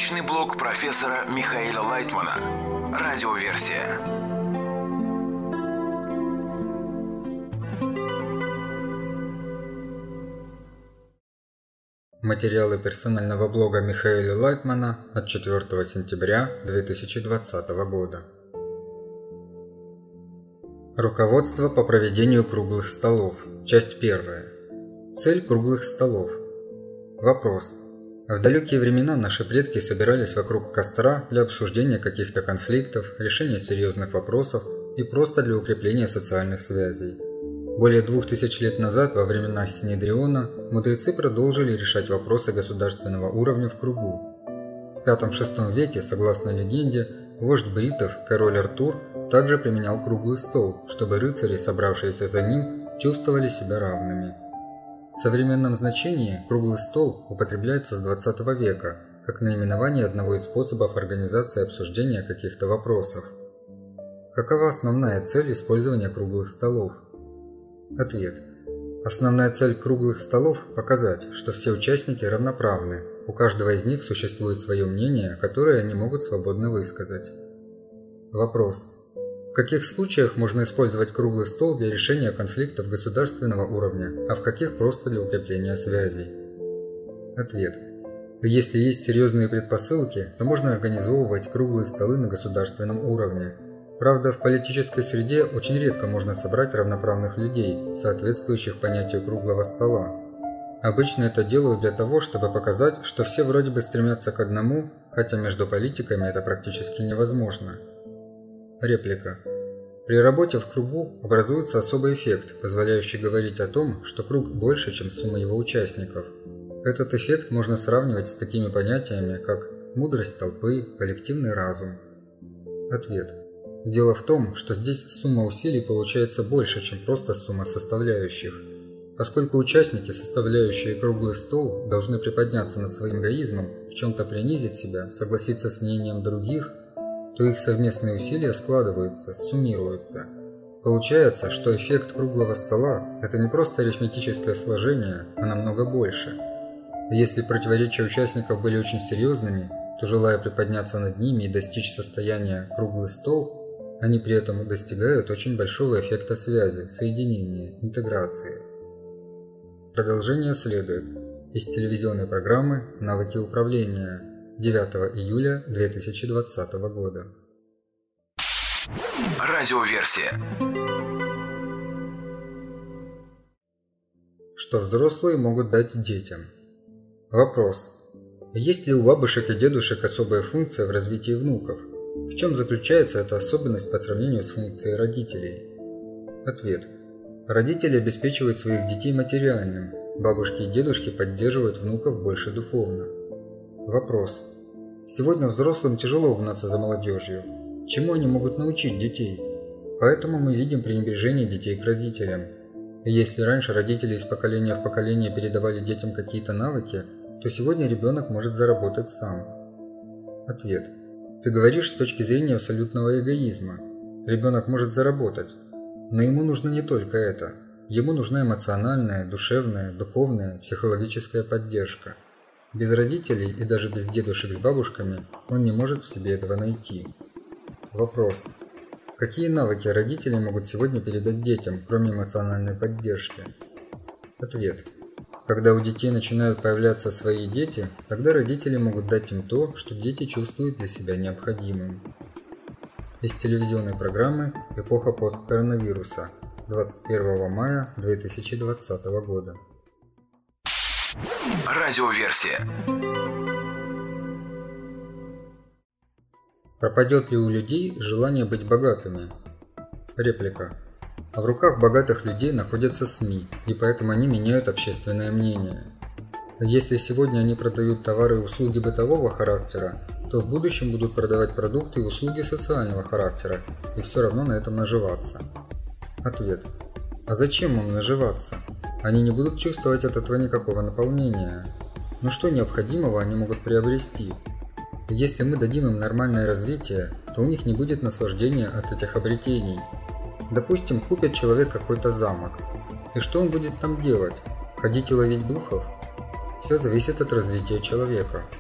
Научный блог профессора Михаила Лайтмана. Радиоверсия. Материалы персонального блога Михаила Лайтмана от 4 сентября 2020 года. Руководство по проведению круглых столов. Часть 1. Цель круглых столов. Вопрос. В далекие времена наши предки собирались вокруг костра для обсуждения каких-то конфликтов, решения серьезных вопросов и просто для укрепления социальных связей. Более 2000 лет назад, во времена Синедриона, мудрецы продолжили решать вопросы государственного уровня в кругу. В V-VI веке, согласно легенде, вождь бритов, король Артур, также применял круглый стол, чтобы рыцари, собравшиеся за ним, чувствовали себя равными. В современном значении круглый стол употребляется с XX века как наименование одного из способов организации обсуждения каких-то вопросов. Какова основная цель использования круглых столов? Ответ. Основная цель круглых столов – показать, что все участники равноправны, у каждого из них существует свое мнение, которое они могут свободно высказать. Вопрос. В каких случаях можно использовать круглый стол для решения конфликтов государственного уровня, а в каких просто для укрепления связей? Ответ. Если есть серьезные предпосылки, то можно организовывать круглые столы на государственном уровне. Правда, в политической среде очень редко можно собрать равноправных людей, соответствующих понятию круглого стола. Обычно это делают для того, чтобы показать, что все вроде бы стремятся к одному, хотя между политиками это практически невозможно. Реплика. При работе в кругу образуется особый эффект, позволяющий говорить о том, что круг больше, чем сумма его участников. Этот эффект можно сравнивать с такими понятиями, как мудрость толпы, коллективный разум. Ответ. Дело в том, что здесь сумма усилий получается больше, чем просто сумма составляющих. Поскольку участники, составляющие круглый стол, должны приподняться над своим эгоизмом, в чем-то принизить себя, согласиться с мнением других, то их совместные усилия складываются, суммируются. Получается, что эффект круглого стола – это не просто арифметическое сложение, а намного больше. Если противоречия участников были очень серьезными, то, желая приподняться над ними и достичь состояния круглый стол, они при этом достигают очень большого эффекта связи, соединения, интеграции. Продолжение следует из телевизионной программы «Навыки управления» 9 июля 2020 года. Радиоверсия. Что взрослые могут дать детям? Вопрос. Есть ли у бабушек и дедушек особая функция в развитии внуков? В чем заключается эта особенность по сравнению с функцией родителей? Ответ. Родители обеспечивают своих детей материальным, бабушки и дедушки поддерживают внуков больше духовно. Вопрос. Сегодня взрослым тяжело угнаться за молодежью. Чему они могут научить детей? Поэтому мы видим пренебрежение детей к родителям. И если раньше родители из поколения в поколение передавали детям какие-то навыки, то сегодня ребенок может заработать сам. Ответ. Ты говоришь с точки зрения абсолютного эгоизма. Ребенок может заработать, но ему нужно не только это. Ему нужна эмоциональная, душевная, духовная, психологическая поддержка. Без родителей и даже без дедушек с бабушками он не может в себе этого найти. Вопрос. Какие навыки родители могут сегодня передать детям, кроме эмоциональной поддержки? Ответ. Когда у детей начинают появляться свои дети, тогда родители могут дать им то, что дети чувствуют для себя необходимым. Из телевизионной программы «Эпоха посткоронавируса» 21 мая 2020 года. Радиоверсия. Пропадет ли у людей желание быть богатыми? Реплика. В руках богатых людей находятся СМИ, и поэтому они меняют общественное мнение. Если сегодня они продают товары и услуги бытового характера, то в будущем будут продавать продукты и услуги социального характера, и все равно на этом наживаться. Ответ. А зачем им наживаться? Они не будут чувствовать от этого никакого наполнения. Но что необходимого они могут приобрести? Если мы дадим им нормальное развитие, то у них не будет наслаждения от этих обретений. Допустим, купит человек какой-то замок. И что он будет там делать? Ходить и ловить духов? Все зависит от развития человека.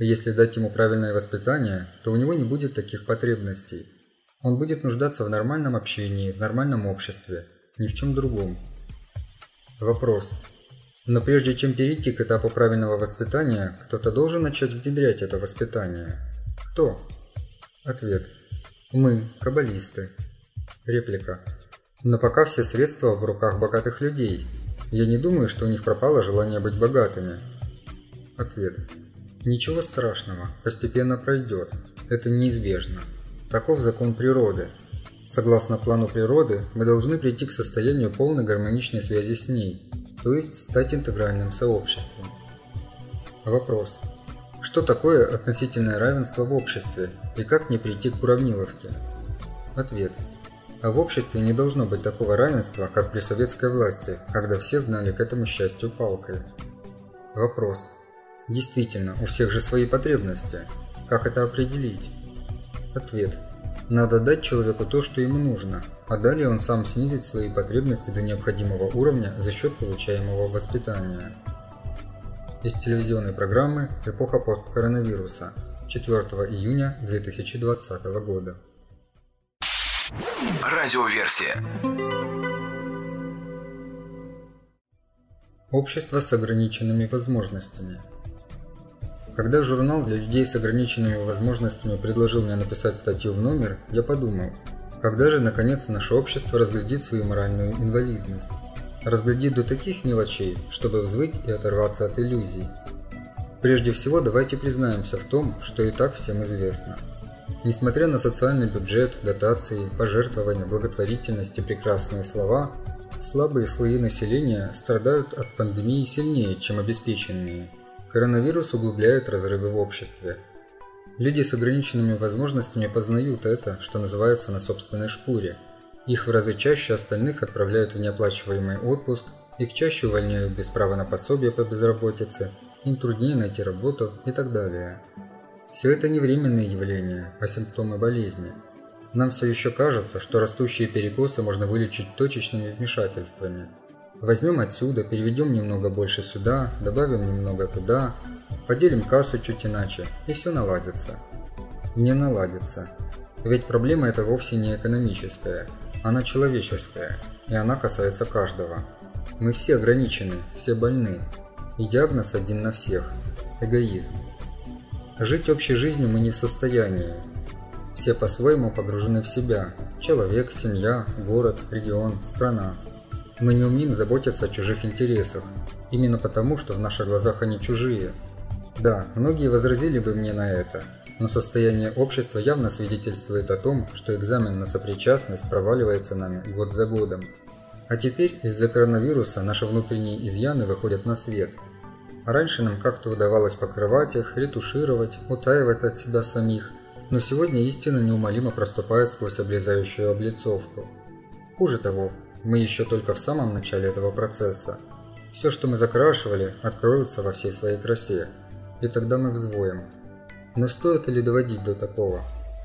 И если дать ему правильное воспитание, то у него не будет таких потребностей. Он будет нуждаться в нормальном общении, в нормальном обществе, ни в чем другом. Вопрос. Но прежде чем перейти к этапу правильного воспитания, кто-то должен начать внедрять это воспитание. Кто? Ответ. Мы, каббалисты. Реплика. Но пока все средства в руках богатых людей. Я не думаю, что у них пропало желание быть богатыми. Ответ. Ничего страшного, постепенно пройдет. Это неизбежно. Таков закон природы. Согласно плану природы, мы должны прийти к состоянию полной гармоничной связи с ней, то есть стать интегральным сообществом. Вопрос. Что такое относительное равенство в обществе и как не прийти к уравниловке? Ответ. А в обществе не должно быть такого равенства, как при советской власти, когда всех гнали к этому счастью палкой. Вопрос. Действительно, у всех же свои потребности. Как это определить? Ответ. Надо дать человеку то, что ему нужно, а далее он сам снизит свои потребности до необходимого уровня за счет получаемого воспитания. Из телевизионной программы «Эпоха посткоронавируса» 4 июня 2020 года. Радиоверсия. Общество с ограниченными возможностями. Когда журнал для людей с ограниченными возможностями предложил мне написать статью в номер, я подумал, когда же наконец наше общество разглядит свою моральную инвалидность. Разглядит до таких мелочей, чтобы взвыть и оторваться от иллюзий. Прежде всего, давайте признаемся в том, что и так всем известно. Несмотря на социальный бюджет, дотации, пожертвования, благотворительность и прекрасные слова, слабые слои населения страдают от пандемии сильнее, чем обеспеченные. Коронавирус углубляет разрывы в обществе. Люди с ограниченными возможностями познают это, что называется, на собственной шкуре. Их в разы чаще остальных отправляют в неоплачиваемый отпуск, их чаще увольняют без права на пособие по безработице, им труднее найти работу и так далее. Все это не временные явления, а симптомы болезни. Нам все еще кажется, что растущие перекосы можно вылечить точечными вмешательствами. Возьмем отсюда, переведем немного больше сюда, добавим немного туда, поделим кассу чуть иначе, и все наладится. Не наладится. Ведь проблема эта вовсе не экономическая, она человеческая, и она касается каждого. Мы все ограничены, все больны, и диагноз один на всех – эгоизм. Жить общей жизнью мы не в состоянии. Все по-своему погружены в себя – человек, семья, город, регион, страна. Мы не умеем заботиться о чужих интересах, именно потому, что в наших глазах они чужие. Да, многие возразили бы мне на это, но состояние общества явно свидетельствует о том, что экзамен на сопричастность проваливается нами год за годом. А теперь из-за коронавируса наши внутренние изъяны выходят на свет. А раньше нам как-то удавалось покрывать их, ретушировать, утаивать от себя самих, но сегодня истина неумолимо проступает сквозь облезающую облицовку. Хуже того, мы еще только в самом начале этого процесса. Все, что мы закрашивали, откроется во всей своей красе, и тогда мы взвоем. Но стоит ли доводить до такого?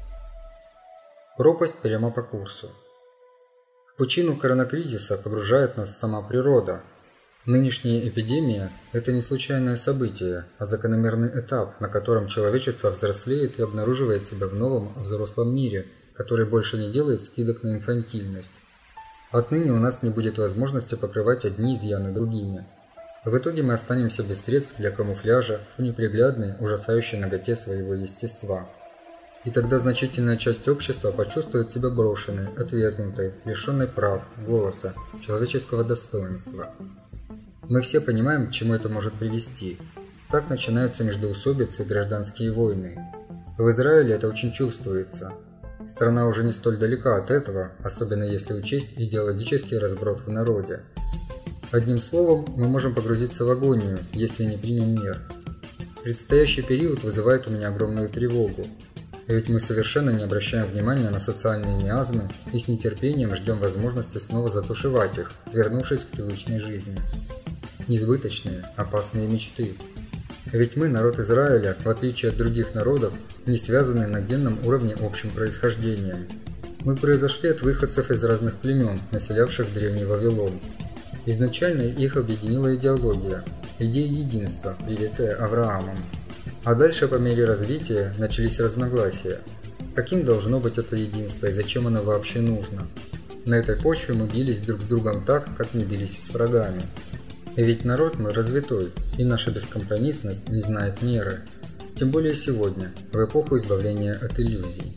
Пропасть прямо по курсу. В пучину коронакризиса погружает нас сама природа. Нынешняя эпидемия – это не случайное событие, а закономерный этап, на котором человечество взрослеет и обнаруживает себя в новом взрослом мире, который больше не делает скидок на инфантильность. Отныне у нас не будет возможности покрывать одни изъяны другими. В итоге мы останемся без средств для камуфляжа в неприглядной, ужасающей наготе своего естества. И тогда значительная часть общества почувствует себя брошенной, отвергнутой, лишенной прав, голоса, человеческого достоинства. Мы все понимаем, к чему это может привести. Так начинаются междоусобицы и гражданские войны. В Израиле это очень чувствуется. Страна уже не столь далека от этого, особенно если учесть идеологический разброд в народе. Одним словом, мы можем погрузиться в агонию, если не примем мер. Предстоящий период вызывает у меня огромную тревогу. Ведь мы совершенно не обращаем внимания на социальные миазмы и с нетерпением ждем возможности снова затушевать их, вернувшись к привычной жизни. Несбыточные, опасные мечты. Ведь мы, народ Израиля, в отличие от других народов, не связаны на генном уровне общим происхождением. Мы произошли от выходцев из разных племен, населявших древний Вавилон. Изначально их объединила идеология, идея единства, привитая Авраамом. А дальше по мере развития начались разногласия. Каким должно быть это единство и зачем оно вообще нужно? На этой почве мы бились друг с другом так, как не бились с врагами. И ведь народ мы развитой, и наша бескомпромиссность не знает меры. Тем более сегодня, в эпоху избавления от иллюзий.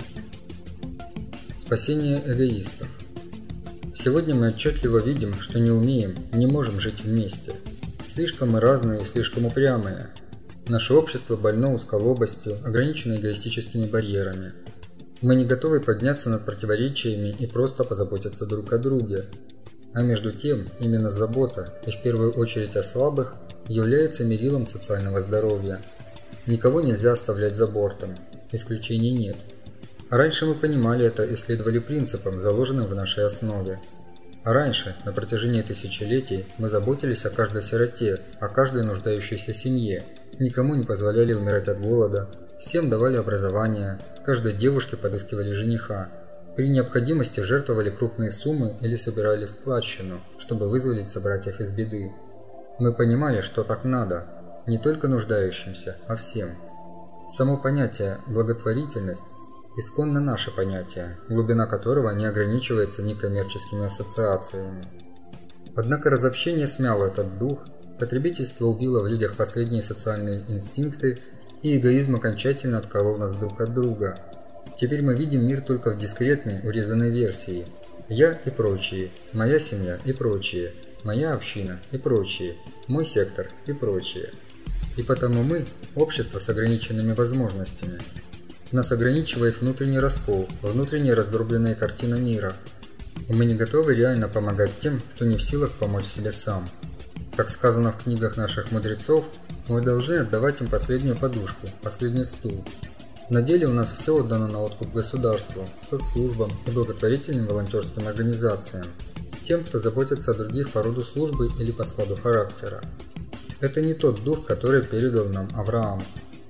Спасение эгоистов. Сегодня мы отчетливо видим, что не умеем, не можем жить вместе. Слишком мы разные и слишком упрямые. Наше общество больно узколобостью, ограничено эгоистическими барьерами. Мы не готовы подняться над противоречиями и просто позаботиться друг о друге. А между тем, именно забота, и в первую очередь о слабых, является мерилом социального здоровья. Никого нельзя оставлять за бортом, исключений нет. Раньше мы понимали это и следовали принципам, заложенным в нашей основе. А раньше, на протяжении тысячелетий, мы заботились о каждой сироте, о каждой нуждающейся семье, никому не позволяли умирать от голода, всем давали образование, каждой девушке подыскивали жениха, при необходимости жертвовали крупные суммы или собирали складчину, чтобы вызволить собратьев из беды. Мы понимали, что так надо, не только нуждающимся, а всем. Само понятие «благотворительность» исконно наше понятие, глубина которого не ограничивается некоммерческими ассоциациями. Однако разобщение смяло этот дух, потребительство убило в людях последние социальные инстинкты, и эгоизм окончательно отколол нас друг от друга. Теперь мы видим мир только в дискретной, урезанной версии. Я и прочие, моя семья и прочие, моя община и прочие, мой сектор и прочие. И потому мы – общество с ограниченными возможностями. Нас ограничивает внутренний раскол, внутренняя раздробленная картина мира. И мы не готовы реально помогать тем, кто не в силах помочь себе сам. Как сказано в книгах наших мудрецов, мы должны отдавать им последнюю подушку, последний стул. На деле у нас все отдано на откуп государству, соцслужбам и благотворительным волонтерским организациям, тем, кто заботится о других по роду службы или по складу характера. Это не тот дух, который передал нам Авраам.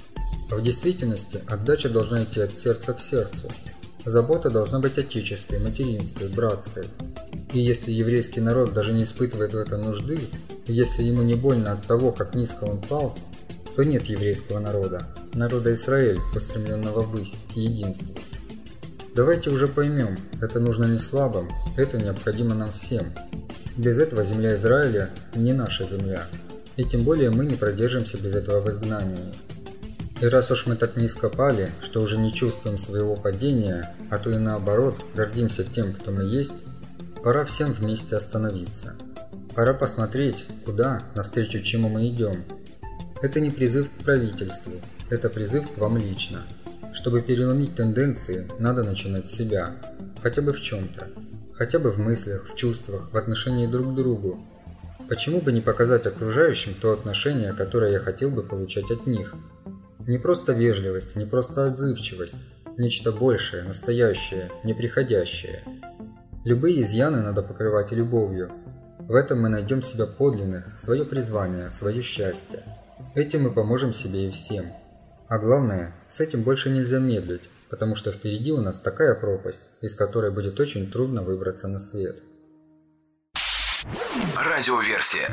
В действительности отдача должна идти от сердца к сердцу. Забота должна быть отеческой, материнской, братской. И если еврейский народ даже не испытывает в этом нужды, если ему не больно от того, как низко он пал, то нет еврейского народа, народа Израиль, устремленного ввысь, к единству. Давайте уже поймем, это нужно не слабым, это необходимо нам всем. Без этого земля Израиля не наша земля, и тем более мы не продержимся без этого в изгнании. И раз уж мы так низко пали, что уже не чувствуем своего падения, а то и наоборот, гордимся тем, кто мы есть, пора всем вместе остановиться. Пора посмотреть, куда, навстречу чему мы идем. Это не призыв к правительству, это призыв к вам лично. Чтобы переломить тенденции, надо начинать с себя, хотя бы в чем-то, хотя бы в мыслях, в чувствах, в отношении друг к другу. Почему бы не показать окружающим то отношение, которое я хотел бы получать от них? Не просто вежливость, не просто отзывчивость, нечто большее, настоящее, неприходящее. Любые изъяны надо покрывать любовью. В этом мы найдем себя подлинных, свое призвание, свое счастье. Этим мы поможем себе и всем. А главное, с этим больше нельзя медлить, потому что впереди у нас такая пропасть, из которой будет очень трудно выбраться на свет. Радиоверсия.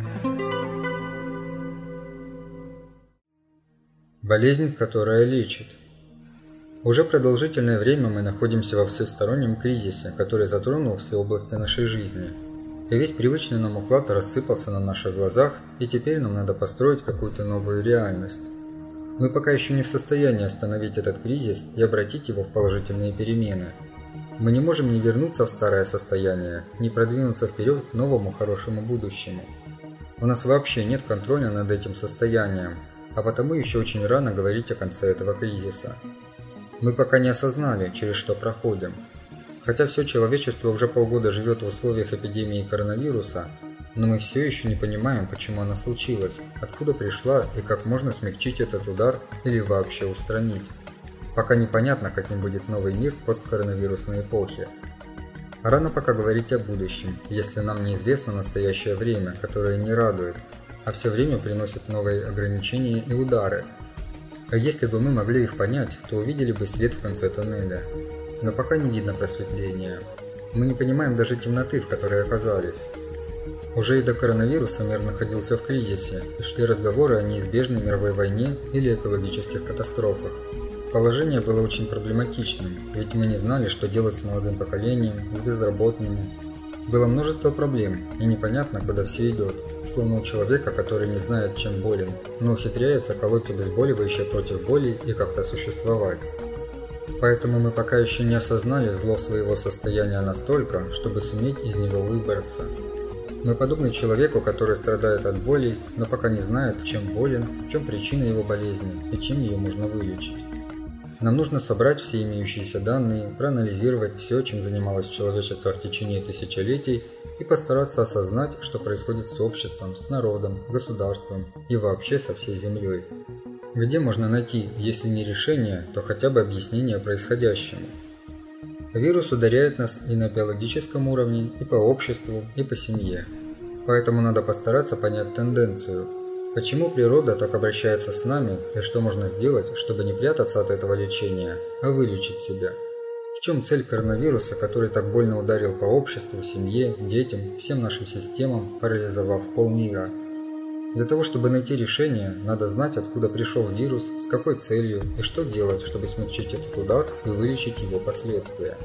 Болезнь, которая лечит. Уже продолжительное время мы находимся во всестороннем кризисе, который затронул все области нашей жизни. И весь привычный нам уклад рассыпался на наших глазах, и теперь нам надо построить какую-то новую реальность. Мы пока еще не в состоянии остановить этот кризис и обратить его в положительные перемены. Мы не можем ни вернуться в старое состояние, ни продвинуться вперед к новому хорошему будущему. У нас вообще нет контроля над этим состоянием, а потому еще очень рано говорить о конце этого кризиса. Мы пока не осознали, через что проходим. Хотя все человечество уже полгода живет в условиях эпидемии коронавируса, но мы все еще не понимаем, почему она случилась, откуда пришла и как можно смягчить этот удар или вообще устранить. Пока непонятно, каким будет новый мир в посткоронавирусной эпохе. Рано пока говорить о будущем, если нам неизвестно настоящее время, которое не радует, а все время приносит новые ограничения и удары. А если бы мы могли их понять, то увидели бы свет в конце тоннеля. Но пока не видно просветления. Мы не понимаем даже темноты, в которой оказались. Уже и до коронавируса мир находился в кризисе, и шли разговоры о неизбежной мировой войне или экологических катастрофах. Положение было очень проблематичным, ведь мы не знали, что делать с молодым поколением, с безработными. Было множество проблем, и непонятно, куда все идет, словно у человека, который не знает, чем болен, но ухитряется колоть обезболивающее против боли и как-то существовать. Поэтому мы пока еще не осознали зло своего состояния настолько, чтобы суметь из него выбраться. Мы подобны человеку, который страдает от боли, но пока не знает, чем болен, в чем причина его болезни и чем ее можно вылечить. Нам нужно собрать все имеющиеся данные, проанализировать все, чем занималось человечество в течение тысячелетий, и постараться осознать, что происходит с обществом, с народом, государством и вообще со всей Землей. Где можно найти, если не решение, то хотя бы объяснение происходящему? Вирус ударяет нас и на биологическом уровне, и по обществу, и по семье. Поэтому надо постараться понять тенденцию. Почему природа так обращается с нами, и что можно сделать, чтобы не прятаться от этого лечения, а вылечить себя? В чем цель коронавируса, который так больно ударил по обществу, семье, детям, всем нашим системам, парализовав полмира? Для того, чтобы найти решение, надо знать, откуда пришел вирус, с какой целью и что делать, чтобы смягчить этот удар и вылечить его последствия.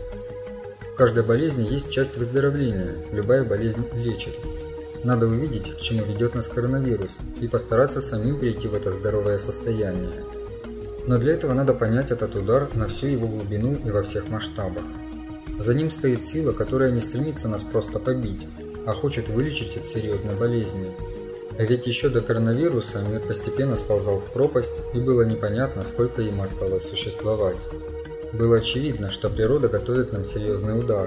В каждой болезни есть часть выздоровления, любая болезнь лечит. Надо увидеть, к чему ведет нас коронавирус, и постараться самим прийти в это здоровое состояние. Но для этого надо понять этот удар на всю его глубину и во всех масштабах. За ним стоит сила, которая не стремится нас просто побить, а хочет вылечить от серьезной болезни. А ведь еще до коронавируса мир постепенно сползал в пропасть, и было непонятно, сколько ему осталось существовать. Было очевидно, что природа готовит нам серьезный удар.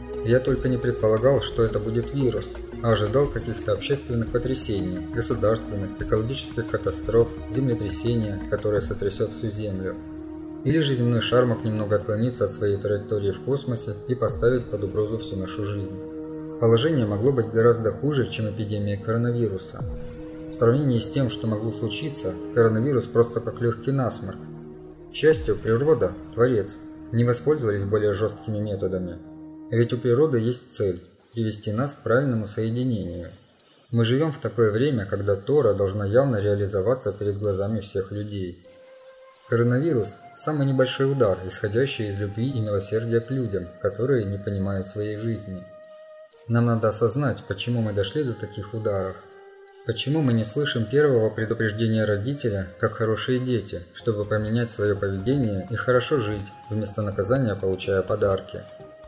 Я только не предполагал, что это будет вирус, а ожидал каких-то общественных потрясений, государственных, экологических катастроф, землетрясения, которое сотрясет всю Землю. Или же земной шар мог немного отклониться от своей траектории в космосе и поставить под угрозу всю нашу жизнь. Положение могло быть гораздо хуже, чем эпидемия коронавируса. В сравнении с тем, что могло случиться, коронавирус просто как легкий насморк. К счастью, природа, Творец, не воспользовались более жесткими методами. Ведь у природы есть цель – привести нас к правильному соединению. Мы живем в такое время, когда Тора должна явно реализоваться перед глазами всех людей. Коронавирус – самый небольшой удар, исходящий из любви и милосердия к людям, которые не понимают своей жизни. Нам надо осознать, почему мы дошли до таких ударов. Почему мы не слышим первого предупреждения родителя, как хорошие дети, чтобы поменять свое поведение и хорошо жить, вместо наказания получая подарки.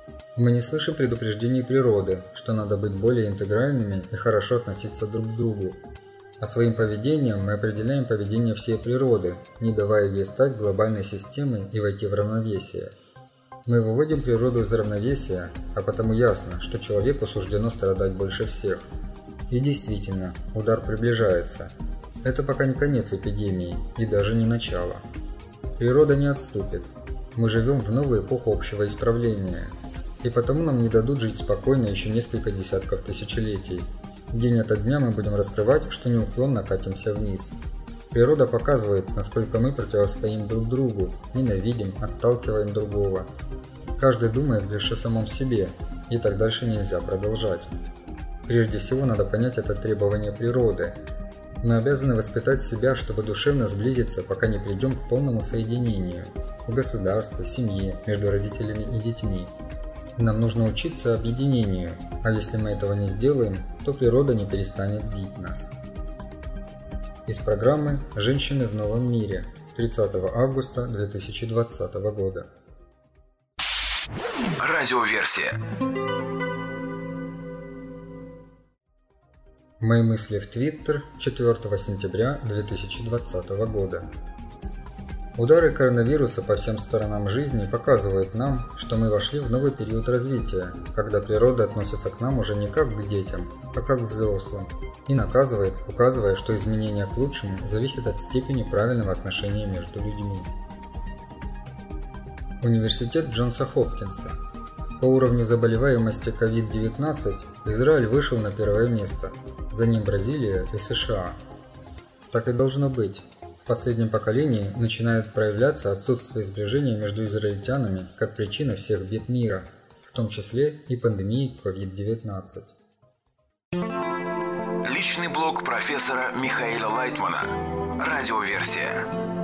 Мы не слышим предупреждений природы, что надо быть более интегральными и хорошо относиться друг к другу. А своим поведением мы определяем поведение всей природы, не давая ей стать глобальной системой и войти в равновесие. Мы выводим природу из равновесия, а потому ясно, что человеку суждено страдать больше всех. И действительно, удар приближается. Это пока не конец эпидемии и даже не начало. Природа не отступит. Мы живем в новую эпоху общего исправления. И потому нам не дадут жить спокойно еще несколько десятков тысячелетий. День ото дня мы будем раскрывать, что неуклонно катимся вниз. Природа показывает, насколько мы противостоим друг другу, ненавидим, отталкиваем другого. Каждый думает лишь о самом себе, и так дальше нельзя продолжать. Прежде всего надо понять это требование природы. Мы обязаны воспитать себя, чтобы душевно сблизиться, пока не придем к полному соединению в государстве, семье, между родителями и детьми. Нам нужно учиться объединению, а если мы этого не сделаем, то природа не перестанет бить нас. Из программы «Женщины в новом мире» 30 августа 2020 года. Радиоверсия. Мои мысли в Твиттер 4 сентября 2020 года. Удары коронавируса по всем сторонам жизни показывают нам, что мы вошли в новый период развития, когда природа относится к нам уже не как к детям, а как к взрослым, и наказывает, указывая, что изменения к лучшему зависят от степени правильного отношения между людьми. Университет Джонса Хопкинса. По уровню заболеваемости COVID-19 Израиль вышел на первое место, за ним Бразилия и США. Так и должно быть. В последнем поколении начинает проявляться отсутствие сближения между израильтянами как причина всех бед мира, в том числе и пандемии COVID-19. Личный блог профессора Михаила Лайтмана. Радиоверсия.